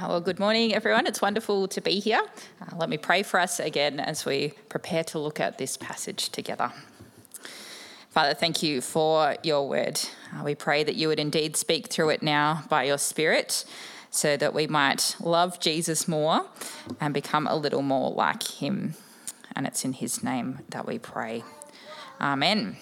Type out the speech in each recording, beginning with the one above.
Well, good morning, everyone. It's wonderful to be here. Let me pray for us again as we prepare to look at this passage together. Father, thank you for your word. We pray that you would indeed speak through it now by your Spirit so that we might love Jesus more and become a little more like him. And it's in his name that we pray. Amen.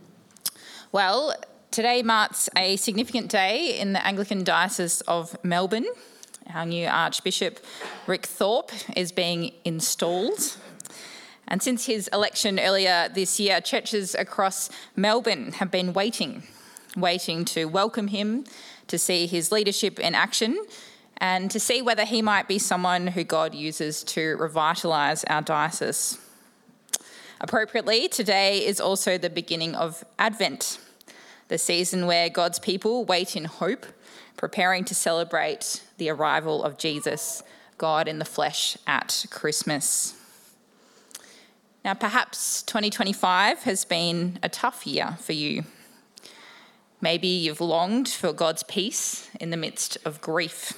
Well, today marks a significant day in the Anglican Diocese of Melbourne. Our new Archbishop, Rick Thorpe, is being installed. And since his election earlier this year, churches across Melbourne have been waiting to welcome him, to see his leadership in action, and to see whether he might be someone who God uses to revitalise our diocese. Appropriately, today is also the beginning of Advent, the season where God's people wait in hope, preparing to celebrate the arrival of Jesus, God in the flesh, at Christmas. Now, perhaps 2025 has been a tough year for you. Maybe you've longed for God's peace in the midst of grief.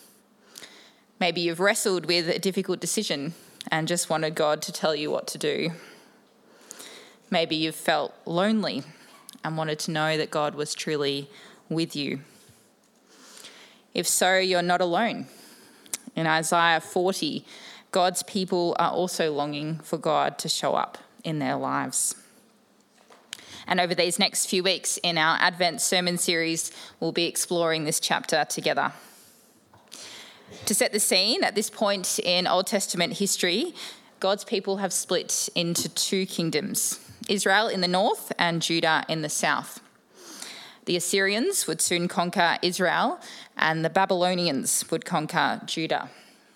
Maybe you've wrestled with a difficult decision and just wanted God to tell you what to do. Maybe you've felt lonely and wanted to know that God was truly with you. If so, you're not alone. In Isaiah 40, God's people are also longing for God to show up in their lives. And over these next few weeks in our Advent sermon series, we'll be exploring this chapter together. To set the scene, at this point in Old Testament history, God's people have split into two kingdoms, Israel in the north and Judah in the south. The Assyrians would soon conquer Israel, and the Babylonians would conquer Judah.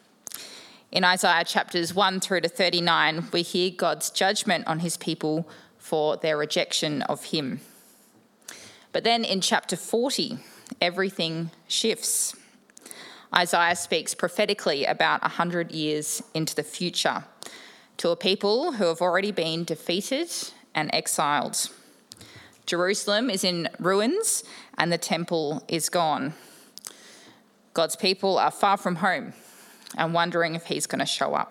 In Isaiah chapters 1 through to 39, we hear God's judgment on his people for their rejection of him. But then in chapter 40, everything shifts. Isaiah speaks prophetically about 100 years into the future to a people who have already been defeated and exiled. Jerusalem is in ruins and the temple is gone. God's people are far from home and wondering if he's going to show up.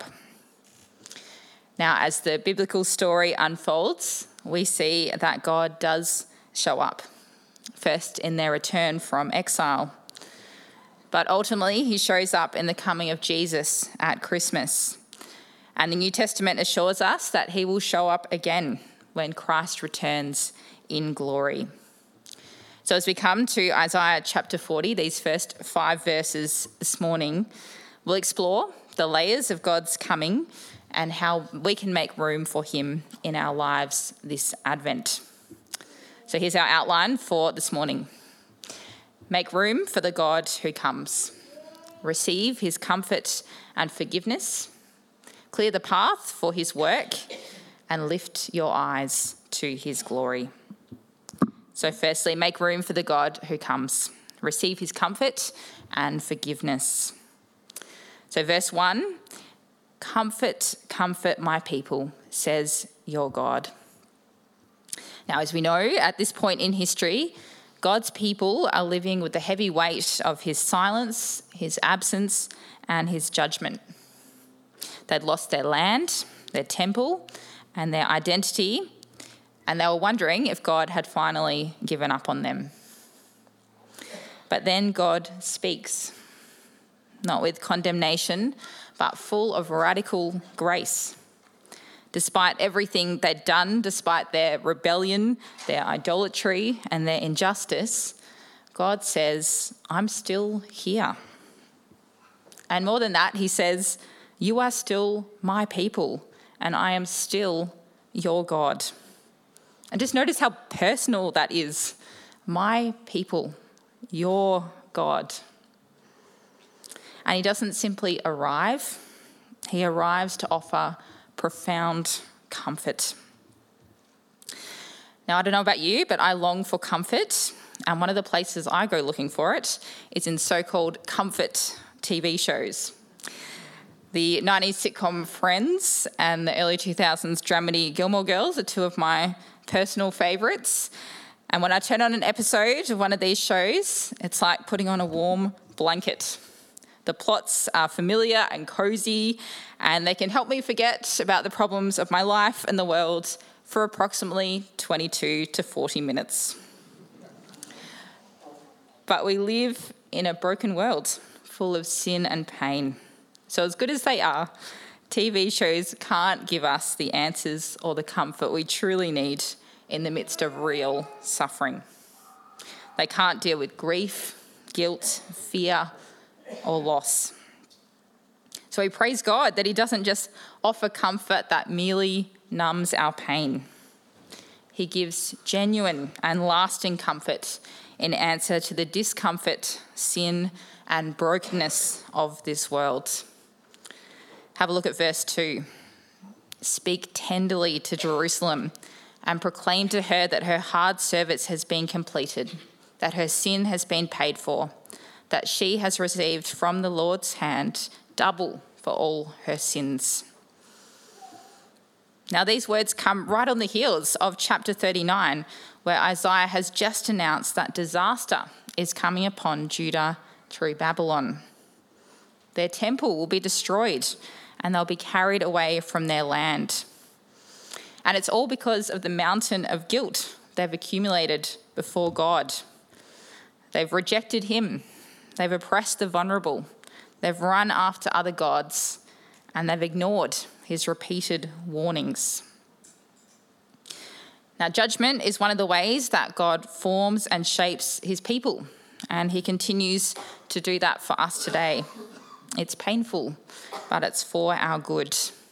Now, as the biblical story unfolds, we see that God does show up, first in their return from exile. But ultimately, he shows up in the coming of Jesus at Christmas. And the New Testament assures us that he will show up again when Christ returns in glory. So as we come to Isaiah chapter 40, these first 5 verses this morning, we'll explore the layers of God's coming and how we can make room for him in our lives this Advent. So here's our outline for this morning. Make room for the God who comes. Receive his comfort and forgiveness. Clear the path for his work and lift your eyes to his glory. So firstly, make room for the God who comes. Receive his comfort and forgiveness. So verse 1, comfort, comfort my people, says your God. Now, as we know, at this point in history, God's people are living with the heavy weight of his silence, his absence, and his judgment. They'd lost their land, their temple, and their identity, and they were wondering if God had finally given up on them. But then God speaks, not with condemnation, but full of radical grace. Despite everything they'd done, despite their rebellion, their idolatry, and their injustice, God says, I'm still here. And more than that, he says, you are still my people, and I am still your God. And just notice how personal that is. My people, your God. And he doesn't simply arrive, he arrives to offer profound comfort. Now, I don't know about you, but I long for comfort, and one of the places I go looking for it is in so-called comfort TV shows. The 90s sitcom Friends and the early 2000s dramedy Gilmore Girls are two of my personal favourites. And when I turn on an episode of one of these shows, it's like putting on a warm blanket. The plots are familiar and cozy, and they can help me forget about the problems of my life and the world for approximately 22 to 40 minutes. But we live in a broken world full of sin and pain. So as good as they are, TV shows can't give us the answers or the comfort we truly need in the midst of real suffering. They can't deal with grief, guilt, fear, or loss. So we praise God that he doesn't just offer comfort that merely numbs our pain. He gives genuine and lasting comfort in answer to the discomfort, sin, and brokenness of this world. Have a look at verse 2. Speak tenderly to Jerusalem and proclaim to her that her hard service has been completed, that her sin has been paid for, that she has received from the Lord's hand double for all her sins. Now, these words come right on the heels of chapter 39, where Isaiah has just announced that disaster is coming upon Judah through Babylon. Their temple will be destroyed and they'll be carried away from their land. And it's all because of the mountain of guilt they've accumulated before God. They've rejected him. They've oppressed the vulnerable. They've run after other gods, and they've ignored his repeated warnings. Now, judgment is one of the ways that God forms and shapes his people, and he continues to do that for us today. It's painful, but it's for our good.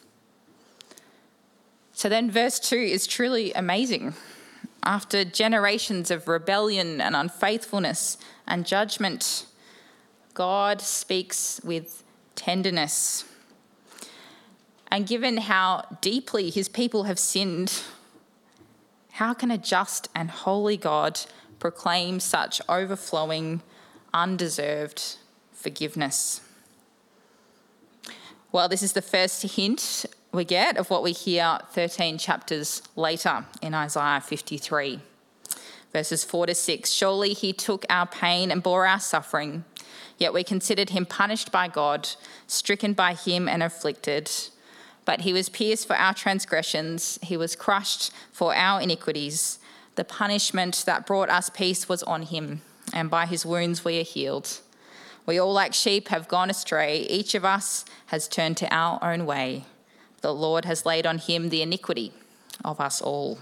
So then verse 2 is truly amazing. After generations of rebellion and unfaithfulness and judgment, God speaks with tenderness. And given how deeply his people have sinned, how can a just and holy God proclaim such overflowing, undeserved forgiveness? Well, this is the first hint we get of what we hear 13 chapters later in Isaiah 53. Verses 4 to 6, surely he took our pain and bore our suffering, yet we considered him punished by God, stricken by him and afflicted. But he was pierced for our transgressions, he was crushed for our iniquities. The punishment that brought us peace was on him, and by his wounds we are healed. We all like sheep have gone astray, each of us has turned to our own way. The Lord has laid on him the iniquity of us all.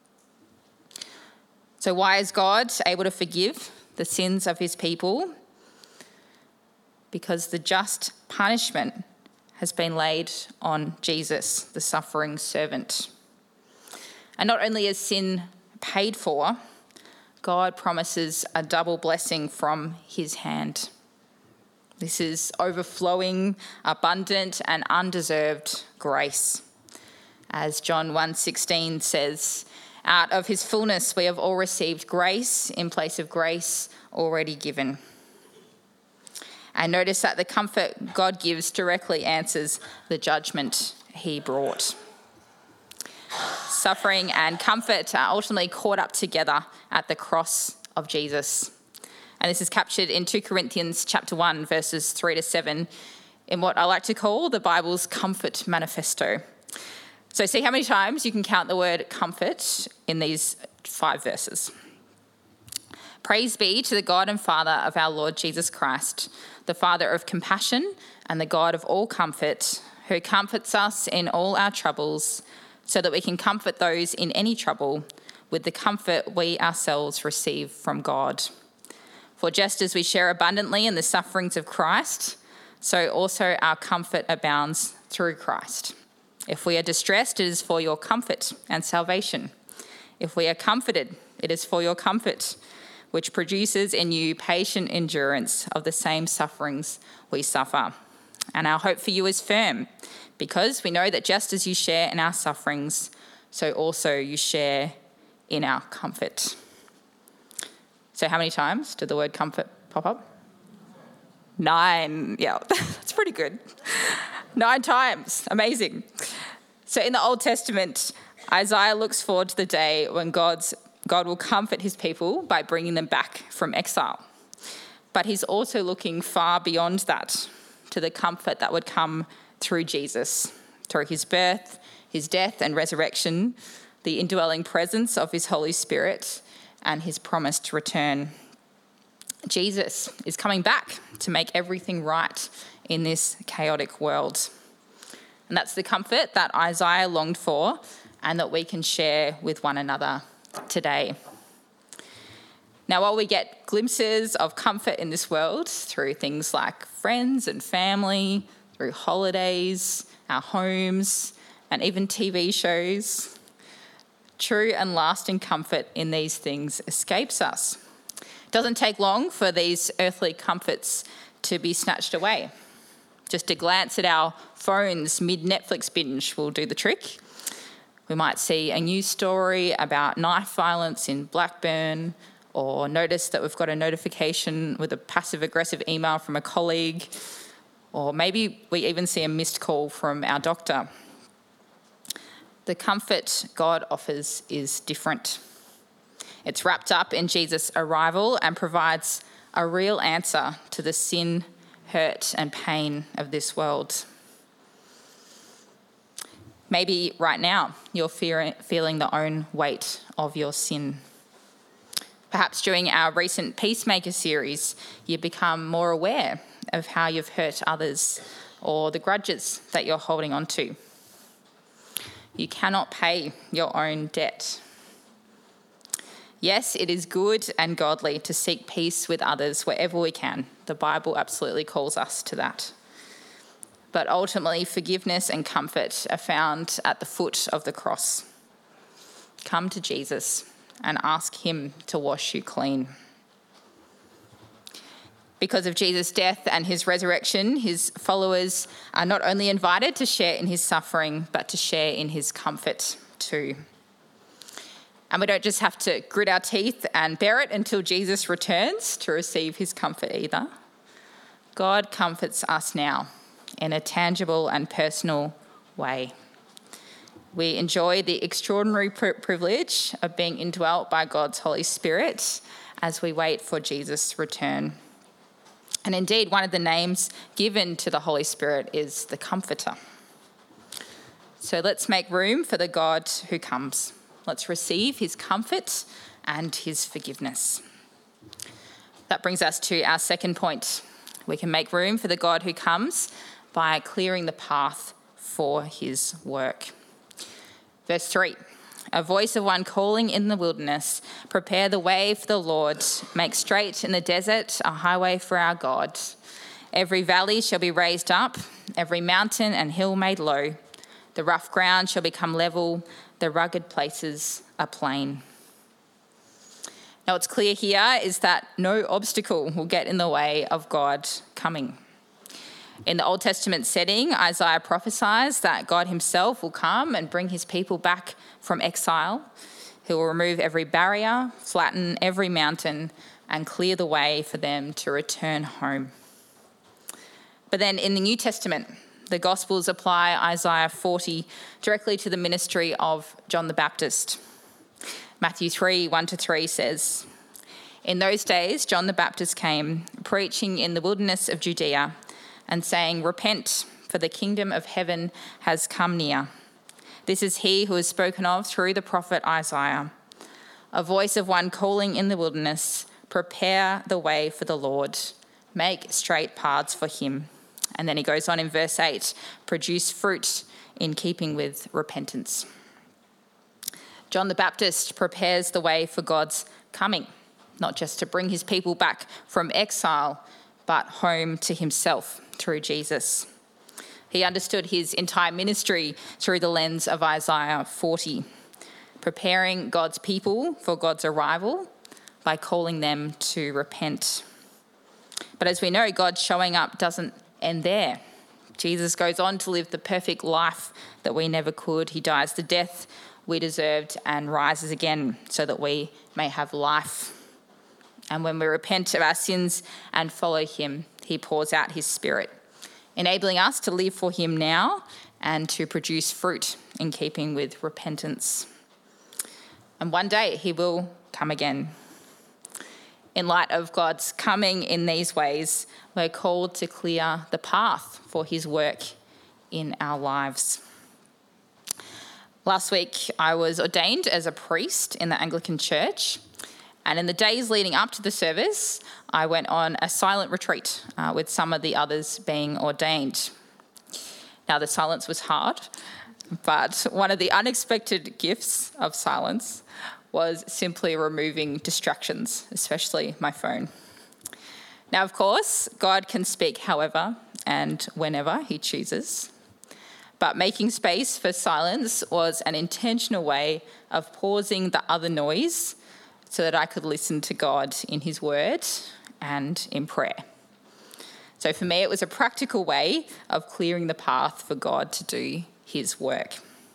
So why is God able to forgive the sins of his people? Because the just punishment has been laid on Jesus, the suffering servant. And not only is sin paid for, God promises a double blessing from his hand. This is overflowing, abundant, and undeserved grace. As John 1:16 says, out of his fullness we have all received grace in place of grace already given. And notice that the comfort God gives directly answers the judgment he brought. Suffering and comfort are ultimately caught up together at the cross of Jesus. And this is captured in 2 Corinthians chapter 1, verses 3 to 7, in what I like to call the Bible's comfort manifesto. So see how many times you can count the word comfort in these 5 verses. Praise be to the God and Father of our Lord Jesus Christ, the Father of compassion and the God of all comfort, who comforts us in all our troubles, so that we can comfort those in any trouble with the comfort we ourselves receive from God. For just as we share abundantly in the sufferings of Christ, so also our comfort abounds through Christ. If we are distressed, it is for your comfort and salvation. If we are comforted, it is for your comfort, which produces in you patient endurance of the same sufferings we suffer. And our hope for you is firm, because we know that just as you share in our sufferings, so also you share in our comfort. So how many times did the word comfort pop up? 9. Yeah, that's pretty good. 9 times. Amazing. So in the Old Testament, Isaiah looks forward to the day when God will comfort his people by bringing them back from exile. But he's also looking far beyond that. to the comfort that would come through Jesus, through his birth, his death and resurrection, the indwelling presence of his Holy Spirit, and his promised return. Jesus is coming back to make everything right in this chaotic world. And that's the comfort that Isaiah longed for and that we can share with one another today. Now, while we get glimpses of comfort in this world through things like friends and family, through holidays, our homes, and even TV shows, true and lasting comfort in these things escapes us. It doesn't take long for these earthly comforts to be snatched away. Just a glance at our phones mid-Netflix binge will do the trick. We might see a news story about knife violence in Blackburn, or notice that we've got a notification with a passive-aggressive email from a colleague, or maybe we even see a missed call from our doctor. The comfort God offers is different. It's wrapped up in Jesus' arrival and provides a real answer to the sin, hurt, and pain of this world. Maybe right now you're feeling the own weight of your sin. Perhaps during our recent Peacemaker series, you become more aware of how you've hurt others or the grudges that you're holding on to. You cannot pay your own debt. Yes, it is good and godly to seek peace with others wherever we can. The Bible absolutely calls us to that. But ultimately, forgiveness and comfort are found at the foot of the cross. Come to Jesus and ask him to wash you clean. Because of Jesus' death and his resurrection, his followers are not only invited to share in his suffering, but to share in his comfort too. And we don't just have to grit our teeth and bear it until Jesus returns to receive his comfort either. God comforts us now in a tangible and personal way. We enjoy the extraordinary privilege of being indwelt by God's Holy Spirit as we wait for Jesus' return. And indeed, one of the names given to the Holy Spirit is the Comforter. So let's make room for the God who comes. Let's receive his comfort and his forgiveness. That brings us to our second point. We can make room for the God who comes by clearing the path for his work. Verse 3, a voice of one calling in the wilderness, prepare the way for the Lord, make straight in the desert a highway for our God. Every valley shall be raised up, every mountain and hill made low. The rough ground shall become level, the rugged places a plain. Now what's clear here is that no obstacle will get in the way of God coming. In the Old Testament setting, Isaiah prophesies that God himself will come and bring his people back from exile. He will remove every barrier, flatten every mountain, and clear the way for them to return home. But then in the New Testament, the Gospels apply Isaiah 40 directly to the ministry of John the Baptist. Matthew 3, 1-3 says, in those days John the Baptist came, preaching in the wilderness of Judea, and saying, repent, for the kingdom of heaven has come near. This is he who is spoken of through the prophet Isaiah. A voice of one calling in the wilderness, prepare the way for the Lord, make straight paths for him. And then he goes on in verse 8, produce fruit in keeping with repentance. John the Baptist prepares the way for God's coming, not just to bring his people back from exile, but home to himself through Jesus. He understood his entire ministry through the lens of Isaiah 40, preparing God's people for God's arrival by calling them to repent. But as we know, God's showing up doesn't end there. Jesus goes on to live the perfect life that we never could. He dies the death we deserved and rises again so that we may have life. And when we repent of our sins and follow him, he pours out his Spirit, enabling us to live for him now and to produce fruit in keeping with repentance. And one day he will come again. In light of God's coming in these ways, we're called to clear the path for his work in our lives. Last week, I was ordained as a priest in the Anglican Church, and in the days leading up to the service, I went on a silent retreat with some of the others being ordained. Now, the silence was hard, but one of the unexpected gifts of silence was simply removing distractions, especially my phone. Now, of course, God can speak however and whenever he chooses, but making space for silence was an intentional way of pausing the other noise so that I could listen to God in his word and in prayer. So for me, it was a practical way of clearing the path for God to do his work.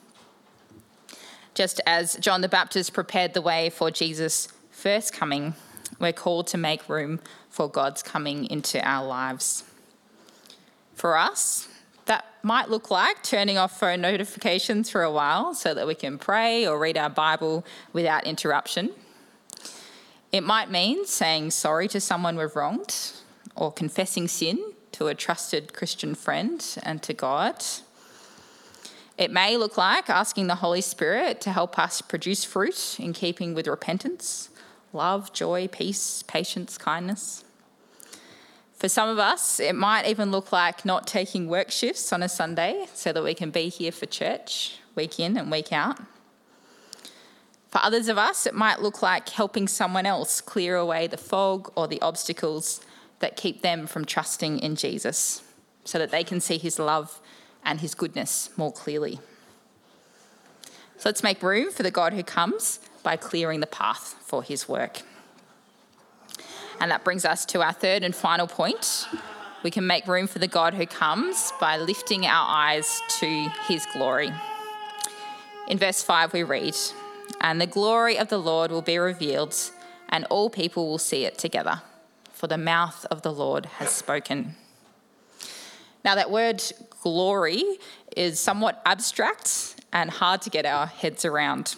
Just as John the Baptist prepared the way for Jesus' first coming, we're called to make room for God's coming into our lives. For us, that might look like turning off phone notifications for a while so that we can pray or read our Bible without interruption. It might mean saying sorry to someone we've wronged or confessing sin to a trusted Christian friend and to God. It may look like asking the Holy Spirit to help us produce fruit in keeping with repentance, love, joy, peace, patience, kindness. For some of us, it might even look like not taking work shifts on a Sunday so that we can be here for church week in and week out. For others of us, it might look like helping someone else clear away the fog or the obstacles that keep them from trusting in Jesus so that they can see his love and his goodness more clearly. So let's make room for the God who comes by clearing the path for his work. And that brings us to our third and final point. We can make room for the God who comes by lifting our eyes to his glory. In verse 5 we read, "And the glory of the Lord will be revealed, and all people will see it together, for the mouth of the Lord has spoken." Now that word glory is somewhat abstract and hard to get our heads around.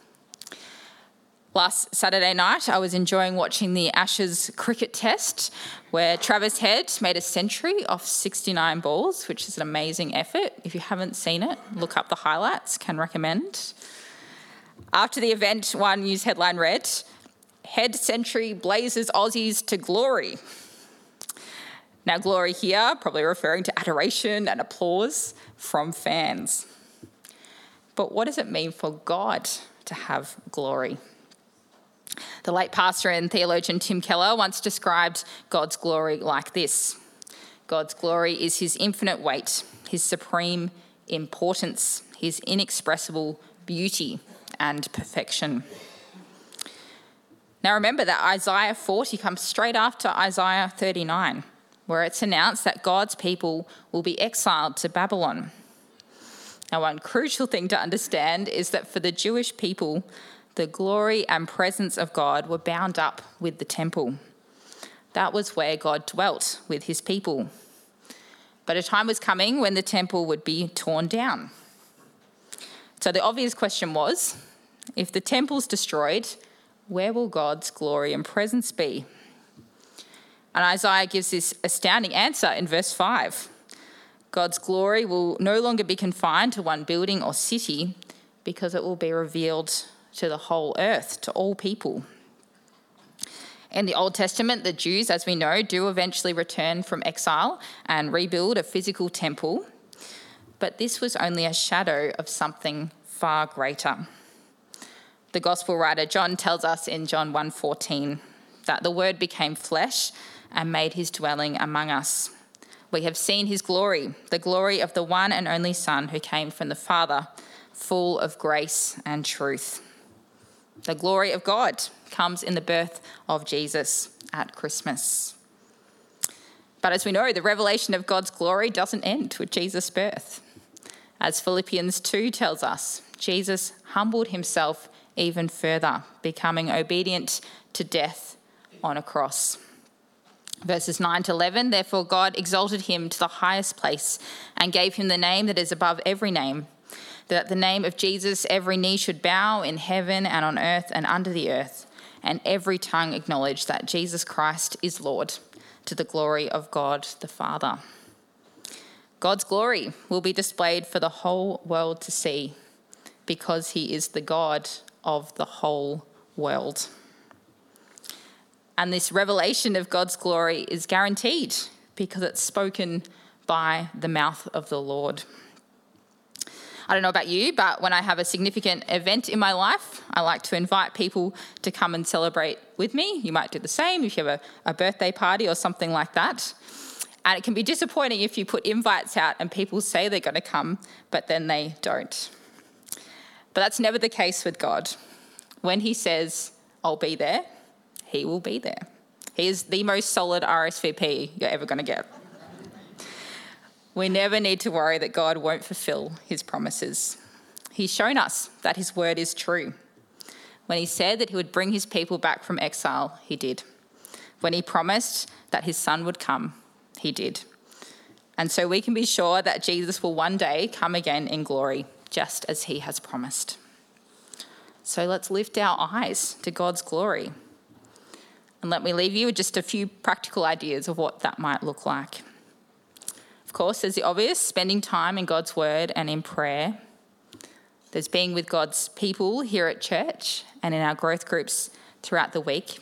Last Saturday night, I was enjoying watching the Ashes cricket test where Travis Head made a century off 69 balls, which is an amazing effort. If you haven't seen it, look up the highlights, can recommend. After the event, one news headline read, "Head century blazes Aussies to glory." Now, glory here, probably referring to adoration and applause from fans. But what does it mean for God to have glory? The late pastor and theologian Tim Keller once described God's glory like this. God's glory is his infinite weight, his supreme importance, his inexpressible beauty and perfection. Now remember that Isaiah 40 comes straight after Isaiah 39, where it's announced that God's people will be exiled to Babylon. Now, one crucial thing to understand is that for the Jewish people, the glory and presence of God were bound up with the temple. That was where God dwelt with his people. But a time was coming when the temple would be torn down. So the obvious question was, if the temple's destroyed, where will God's glory and presence be? And Isaiah gives this astounding answer in verse 5. God's glory will no longer be confined to one building or city because it will be revealed to the whole earth, to all people. In the Old Testament, the Jews, as we know, do eventually return from exile and rebuild a physical temple. But this was only a shadow of something far greater. The gospel writer John tells us in John 1:14 that the Word became flesh and made his dwelling among us. We have seen his glory, the glory of the one and only Son who came from the Father, full of grace and truth. The glory of God comes in the birth of Jesus at Christmas. But as we know, the revelation of God's glory doesn't end with Jesus' birth. As Philippians 2 tells us, Jesus humbled himself even further, becoming obedient to death on a cross. Verses 9 to 11, therefore God exalted him to the highest place and gave him the name that is above every name, that at the name of Jesus every knee should bow in heaven and on earth and under the earth, and every tongue acknowledge that Jesus Christ is Lord, to the glory of God the Father. God's glory will be displayed for the whole world to see, because he is the God of the whole world. And this revelation of God's glory is guaranteed because it's spoken by the mouth of the Lord. I don't know about you, but when I have a significant event in my life, I like to invite people to come and celebrate with me. You might do the same if you have a birthday party or something like that. And it can be disappointing if you put invites out and people say they're going to come, but then they don't. But that's never the case with God. When he says, I'll be there, he will be there. He is the most solid RSVP you're ever going to get. We never need to worry that God won't fulfill his promises. He's shown us that his word is true. When he said that he would bring his people back from exile, he did. When he promised that his son would come, he did. And so we can be sure that Jesus will one day come again in glory, just as he has promised. So let's lift our eyes to God's glory. And let me leave you with just a few practical ideas of what that might look like. Of course, there's the obvious, spending time in God's word and in prayer. There's being with God's people here at church and in our growth groups throughout the week.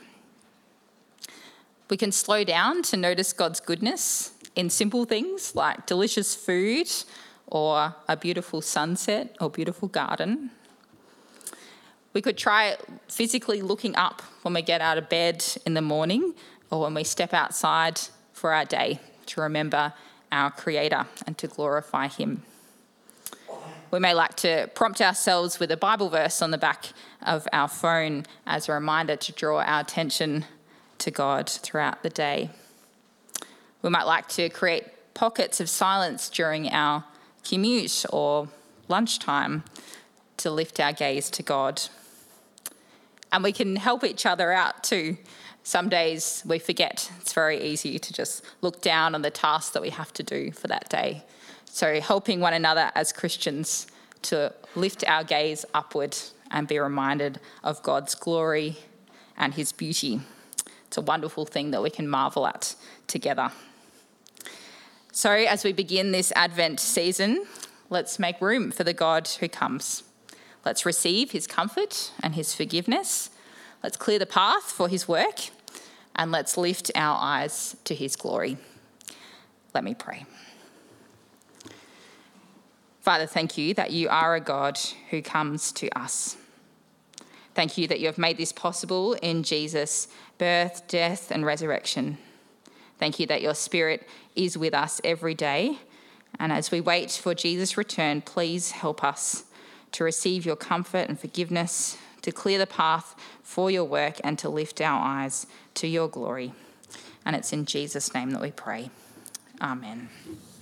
We can slow down to notice God's goodness in simple things like delicious food or a beautiful sunset or beautiful garden. We could try physically looking up when we get out of bed in the morning or when we step outside for our day to remember our Creator and to glorify him. We may like to prompt ourselves with a Bible verse on the back of our phone as a reminder to draw our attention to God throughout the day. We might like to create pockets of silence during our commute or lunchtime to lift our gaze to God. And we can help each other out too. Some days we forget. It's very easy to just look down on the tasks that we have to do for that day. So helping one another as Christians to lift our gaze upward and be reminded of God's glory and his beauty. It's a wonderful thing that we can marvel at together. So as we begin this Advent season, let's make room for the God who comes. Let's receive his comfort and his forgiveness. Let's clear the path for his work, and let's lift our eyes to his glory. Let me pray. Father, thank you that you are a God who comes to us. Thank you that you have made this possible in Jesus' birth, death, and resurrection. Thank you that your Spirit is with us every day. And as we wait for Jesus' return, please help us to receive your comfort and forgiveness, to clear the path for your work, and to lift our eyes to your glory. And it's in Jesus' name that we pray. Amen.